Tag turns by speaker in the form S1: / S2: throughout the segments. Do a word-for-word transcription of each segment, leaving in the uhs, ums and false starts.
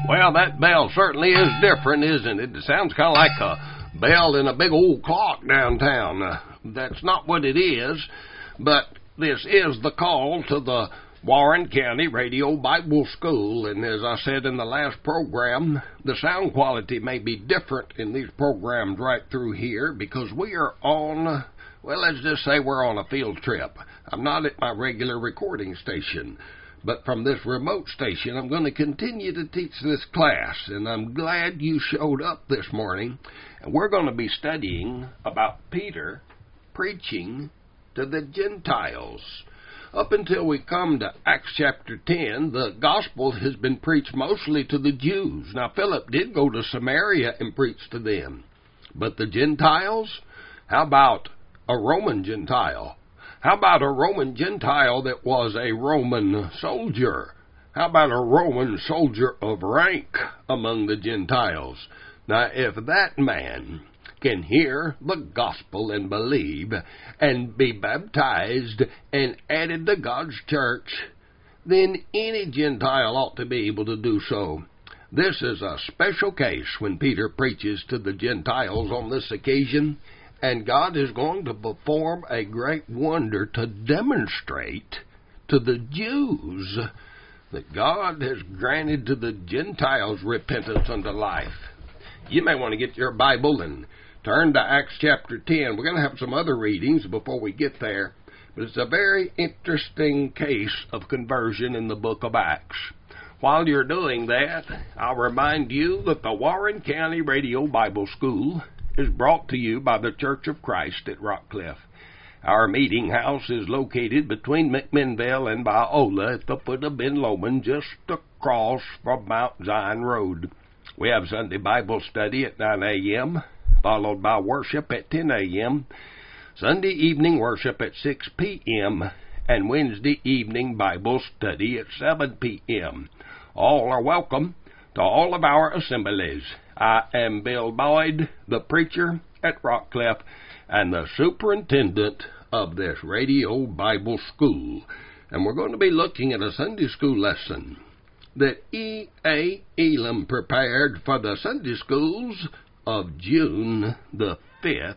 S1: Well, that bell certainly is different, isn't it? It sounds kind of like a bell in a big old clock downtown. Uh, that's not what it is, but this is the call to the Warren County Radio Bible School, and as I said in the last program, the sound quality may be different in these programs right through here because we are on, well, let's just say we're on a field trip. I'm not at my regular recording station, but from this remote station, I'm going to continue to teach this class, and I'm glad you showed up this morning. And we're going to be studying about Peter preaching to the Gentiles. Up until we come to Acts chapter ten, the gospel has been preached mostly to the Jews. Now, Philip did go to Samaria and preach to them. But the Gentiles? How about a Roman Gentile? How about a Roman Gentile that was a Roman soldier? How about a Roman soldier of rank among the Gentiles? Now, if that man can hear the gospel and believe and be baptized and added to God's church, then any Gentile ought to be able to do so. This is a special case when Peter preaches to the Gentiles on this occasion, and God is going to perform a great wonder to demonstrate to the Jews that God has granted to the Gentiles repentance unto life. You may want to get your Bible and turn to Acts chapter ten. We're going to have some other readings before we get there, but it's a very interesting case of conversion in the book of Acts. While you're doing that, I'll remind you that the Warren County Radio Bible School is brought to you by the Church of Christ at Rockcliffe. Our meeting house is located between McMinnville and Biola at the foot of Ben Lomond, just across from Mount Zion Road. We have Sunday Bible study at nine a.m., followed by worship at ten a.m., Sunday evening worship at six p.m., and Wednesday evening Bible study at seven p.m. All are welcome to all of our assemblies. I am Bill Boyd, the preacher at Rockcliffe and the superintendent of this Radio Bible School. And we're going to be looking at a Sunday school lesson that E A. Elam prepared for the Sunday schools of June the fifth,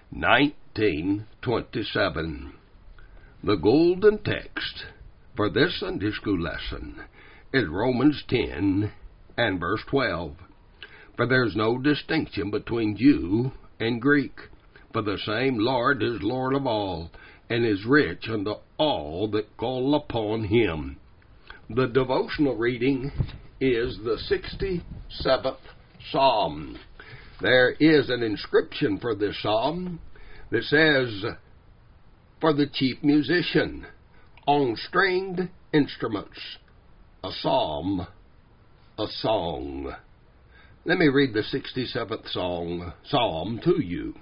S1: nineteen twenty-seven. The golden text for this Sunday school lesson is Romans ten and verse twelve. For there is no distinction between Jew and Greek, for the same Lord is Lord of all, and is rich unto all that call upon him. The devotional reading is the sixty-seventh Psalm. There is an inscription for this psalm that says, for the chief musician, on stringed instruments, a psalm, a song. Let me read the sixty-seventh song, psalm to you.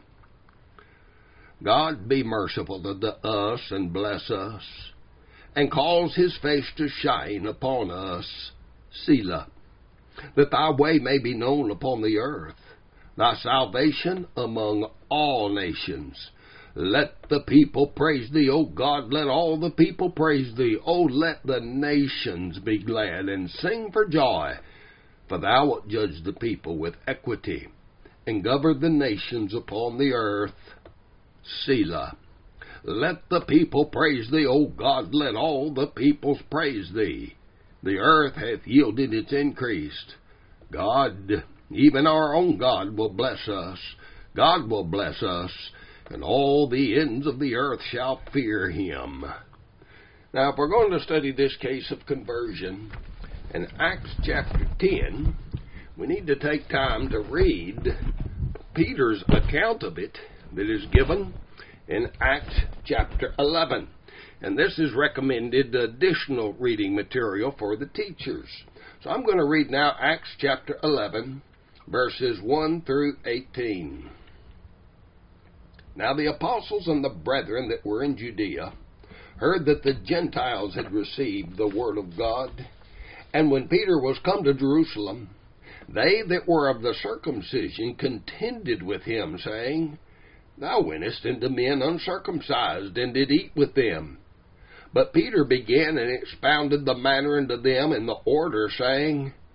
S1: God be merciful to us and bless us, and cause his face to shine upon us, Selah, that thy way may be known upon the earth, thy salvation among all nations. Let the people praise thee, O God, let all the people praise thee. O let the nations be glad and sing for joy. For thou wilt judge the people with equity, and govern the nations upon the earth, Selah. Let the people praise thee, O God, let all the peoples praise thee. The earth hath yielded its increase. God, even our own God, will bless us. God will bless us, and all the ends of the earth shall fear him. Now, if we're going to study this case of conversion in Acts chapter ten, we need to take time to read Peter's account of it that is given in Acts chapter eleven. And this is recommended additional reading material for the teachers. So I'm going to read now Acts chapter eleven, verses one through eighteen. Now the apostles and the brethren that were in Judea heard that the Gentiles had received the word of God. And when Peter was come to Jerusalem, they that were of the circumcision contended with him, saying, Thou wentest into men uncircumcised, and did eat with them. But Peter began and expounded the matter unto them in the order, saying,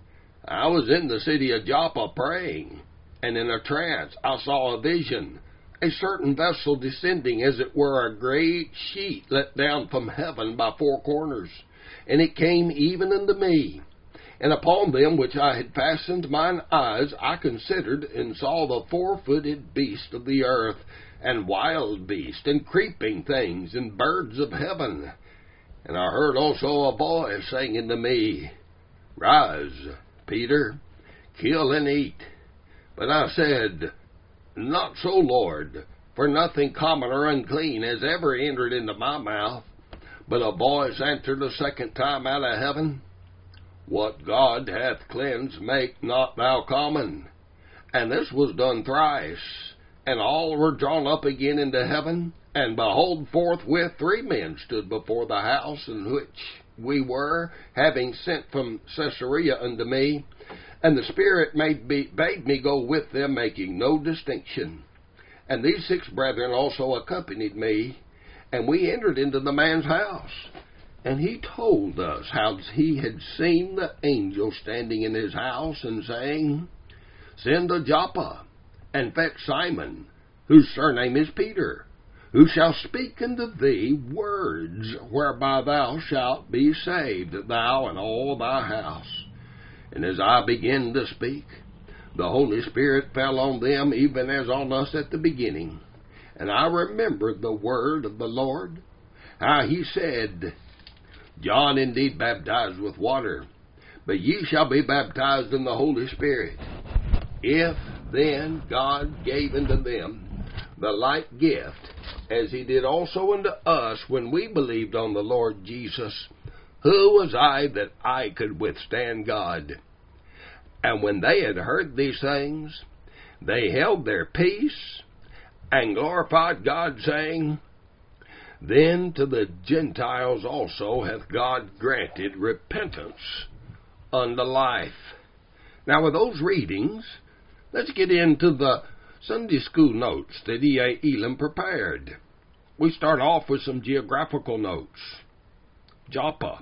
S1: I was in the city of Joppa praying, and in a trance I saw a vision, a certain vessel descending as it were a great sheet let down from heaven by four corners, and it came even unto me. And upon them which I had fastened mine eyes I considered, and saw the four-footed beast of the earth, and wild beasts, and creeping things, and birds of heaven. And I heard also a voice saying unto me, Rise, Peter, kill and eat. But I said, Not so, Lord, for nothing common or unclean has ever entered into my mouth. But a voice answered a second time out of heaven, What God hath cleansed, make not thou common. And this was done thrice, and all were drawn up again into heaven. And behold, forthwith three men stood before the house in which we were, having sent from Caesarea unto me. And the Spirit made me, bade me go with them, making no distinction. And these six brethren also accompanied me, and we entered into the man's house. And he told us how he had seen the angel standing in his house, and saying, Send to Joppa, and fetch Simon, whose surname is Peter, who shall speak unto thee words whereby thou shalt be saved, thou and all thy house. And as I began to speak, the Holy Spirit fell on them, even as on us at the beginning. And I remembered the word of the Lord, how he said, John indeed baptized with water, but ye shall be baptized in the Holy Spirit. If then God gave unto them the like gift, as he did also unto us when we believed on the Lord Jesus, who was I that I could withstand God? And when they had heard these things, they held their peace, and glorified God, saying, Then to the Gentiles also hath God granted repentance unto life. Now with those readings, let's get into the Sunday school notes that E A. Elam prepared. We start off with some geographical notes. Joppa.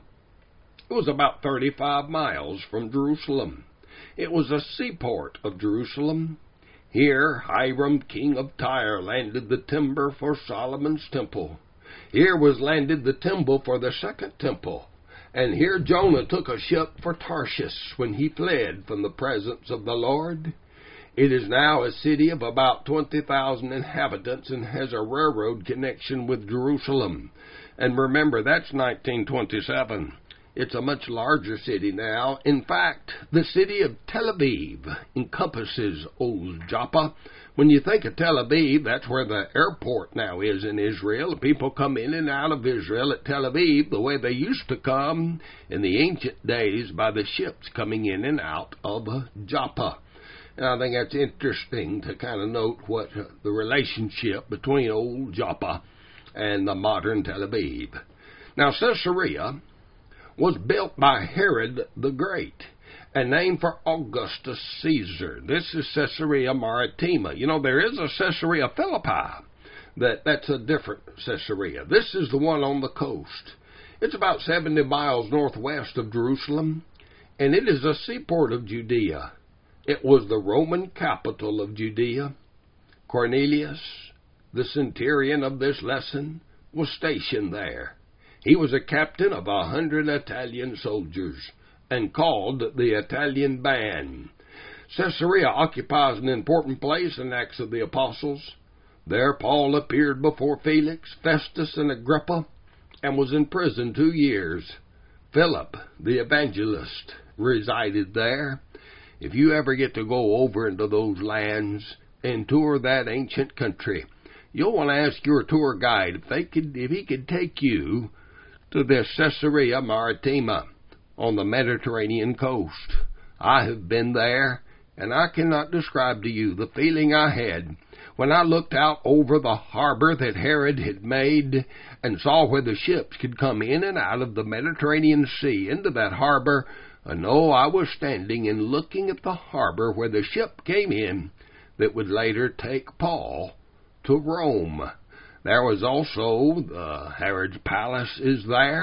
S1: It was about thirty-five miles from Jerusalem. It was a seaport of Jerusalem. Here Hiram, king of Tyre, landed the timber for Solomon's temple. Here was landed the timber for the second temple. And here Jonah took a ship for Tarshish when he fled from the presence of the Lord. It is now a city of about twenty thousand inhabitants and has a railroad connection with Jerusalem. And remember, that's nineteen twenty-seven. It's a much larger city now. In fact, the city of Tel Aviv encompasses old Joppa. When you think of Tel Aviv, that's where the airport now is in Israel. People come in and out of Israel at Tel Aviv the way they used to come in the ancient days by the ships coming in and out of Joppa. And I think that's interesting to kind of note what the relationship between old Joppa and the modern Tel Aviv. Now, Caesarea was built by Herod the Great and named for Augustus Caesar. This is Caesarea Maritima. You know, there is a Caesarea Philippi. That, that's a different Caesarea. This is the one on the coast. It's about seventy miles northwest of Jerusalem, and it is a seaport of Judea. It was the Roman capital of Judea. Cornelius, the centurion of this lesson, was stationed there. He was a captain of a hundred Italian soldiers, and called the Italian Band. Caesarea occupies an important place in Acts of the Apostles. There Paul appeared before Felix, Festus, and Agrippa, and was in prison two years. Philip, the evangelist, resided there. If you ever get to go over into those lands and tour that ancient country, you'll want to ask your tour guide if they could, if he could take you to this Caesarea Maritima on the Mediterranean coast. I have been there, and I cannot describe to you the feeling I had when I looked out over the harbor that Herod had made and saw where the ships could come in and out of the Mediterranean Sea into that harbor. And no, I was standing and looking at the harbor where the ship came in that would later take Paul to Rome. There was also, uh, Herod's palace is there,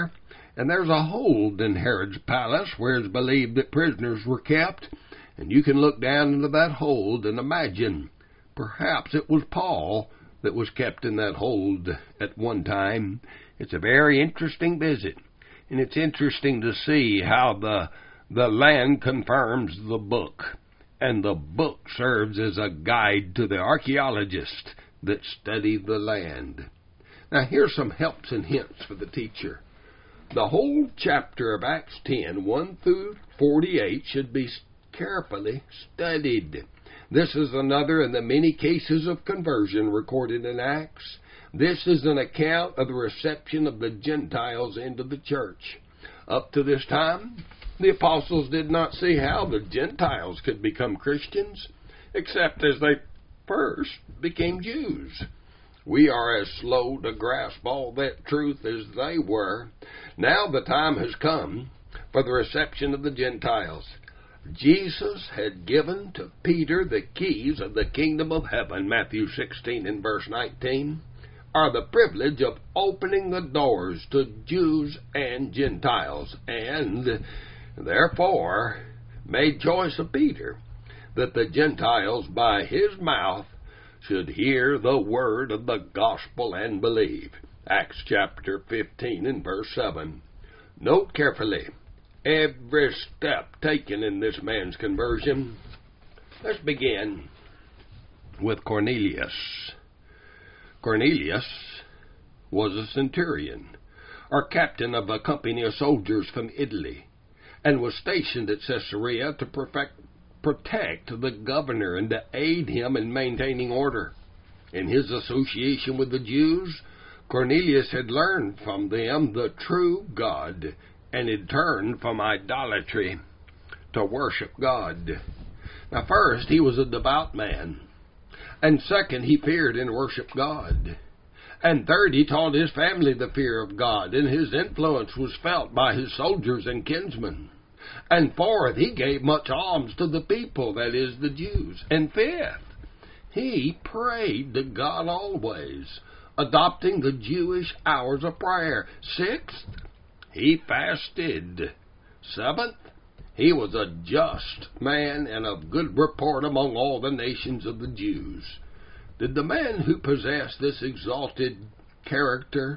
S1: And there's a hold in Herod's palace where it's believed that prisoners were kept, and you can look down into that hold and imagine perhaps it was Paul that was kept in that hold at one time. It's a very interesting visit, and it's interesting to see how the the land confirms the book, and the book serves as a guide to the archaeologists that study the land. Now here's some helps and hints for the teacher. The whole chapter of Acts ten, one through forty-eight, should be carefully studied. This is another in the many cases of conversion recorded in Acts. This is an account of the reception of the Gentiles into the church. Up to this time, the apostles did not see how the Gentiles could become Christians, except as they first became Jews. We are as slow to grasp all that truth as they were. Now the time has come for the reception of the Gentiles. Jesus had given to Peter the keys of the kingdom of heaven, Matthew sixteen and verse nineteen, are the privilege of opening the doors to Jews and Gentiles, and therefore made choice of Peter that the Gentiles by his mouth should hear the word of the gospel and believe. Acts chapter fifteen and verse seven. Note carefully every step taken in this man's conversion. Let's begin with Cornelius. Cornelius was a centurion, or captain of a company of soldiers from Italy, and was stationed at Caesarea to perfect, protect the governor and to aid him in maintaining order. In his association with the Jews, Cornelius had learned from them the true God, and had turned from idolatry to worship God. Now, first, he was a devout man. And second, he feared and worshiped God. And third, he taught his family the fear of God, and his influence was felt by his soldiers and kinsmen. And fourth, he gave much alms to the people, that is, the Jews. And fifth, he prayed to God always, adopting the Jewish hours of prayer. Sixth, he fasted. Seventh, he was a just man and of good report among all the nations of the Jews. Did the man who possessed this exalted character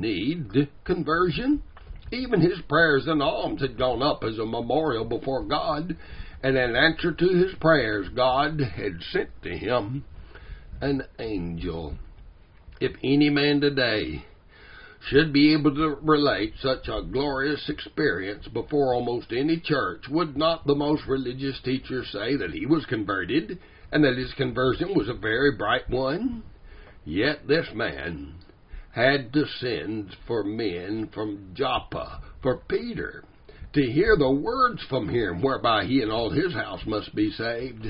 S1: need conversion? Even his prayers and alms had gone up as a memorial before God, and in answer to his prayers, God had sent to him an angel. If any man today should be able to relate such a glorious experience before almost any church, would not the most religious teacher say that he was converted, and that his conversion was a very bright one? Yet this man had to send for men from Joppa, for Peter, to hear the words from him, whereby he and all his house must be saved.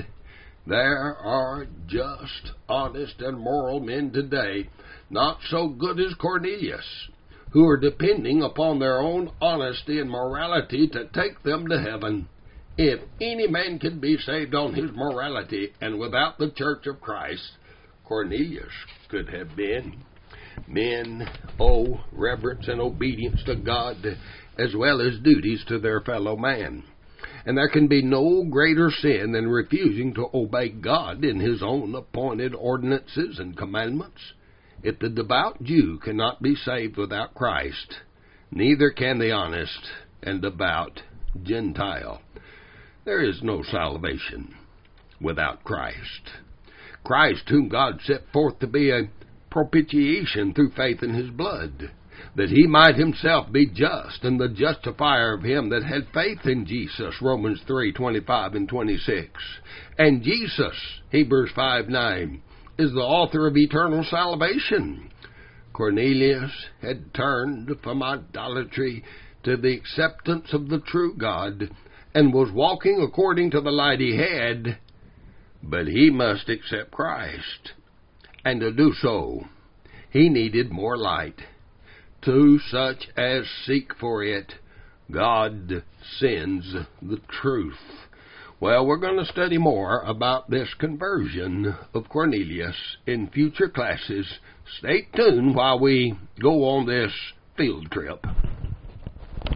S1: There are just, honest, and moral men today, not so good as Cornelius, who are depending upon their own honesty and morality to take them to heaven. If any man can be saved on his morality and without the church of Christ, Cornelius could have been. Men owe reverence and obedience to God as well as duties to their fellow man. And there can be no greater sin than refusing to obey God in his own appointed ordinances and commandments. If the devout Jew cannot be saved without Christ, neither can the honest and devout Gentile. There is no salvation without Christ. Christ, whom God set forth to be a propitiation through faith in his blood, that he might himself be just and the justifier of him that had faith in Jesus, Romans three, twenty-five and twenty-six. And Jesus, Hebrews five, nine, is the author of eternal salvation. Cornelius had turned from idolatry to the acceptance of the true God, and was walking according to the light he had, but he must accept Christ. And to do so, he needed more light. To such as seek for it, God sends the truth. Well, we're going to study more about this conversion of Cornelius in future classes. Stay tuned while we go on this field trip.